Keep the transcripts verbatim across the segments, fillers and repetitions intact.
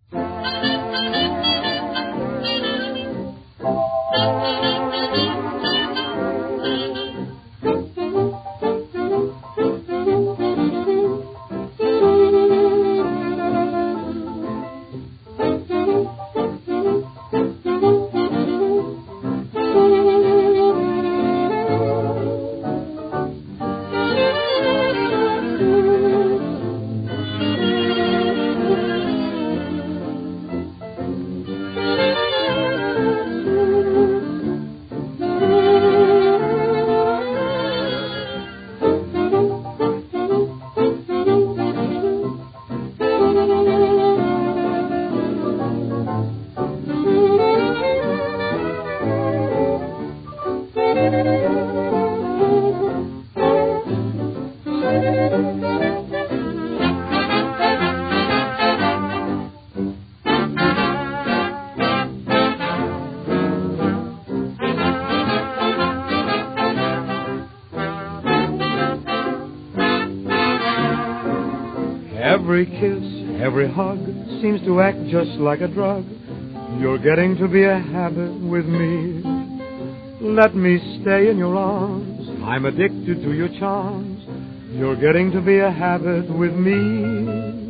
Every kiss, every hug seems to act just like a drug. You're getting to be a habit with me. Let me stay in your arms. I'm addicted to your charms. You're getting to be a habit with me.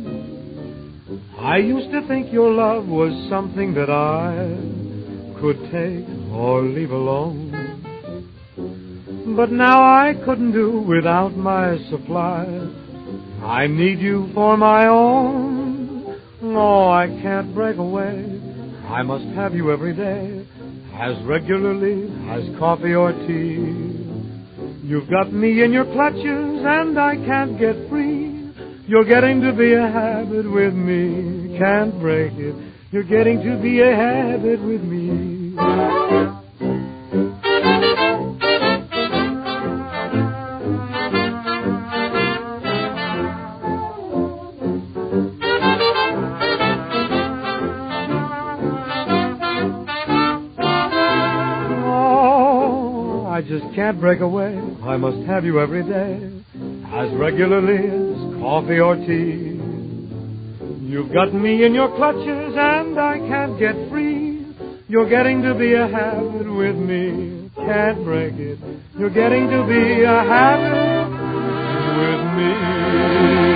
I used to think your love was something that I could take or leave alone. But now I couldn't do without my supply. I need you for my own. Oh, I can't break away. I must have you every day, as regularly as coffee or tea. You've got me in your clutches and I can't get free. You're getting to be a habit with me. Can't break it. You're getting to be a habit with me. I just can't break away. I must have you every day, as regularly as coffee or tea. You've got me in your clutches and I can't get free. You're getting to be a habit with me. Can't break it. You're getting to be a habit with me.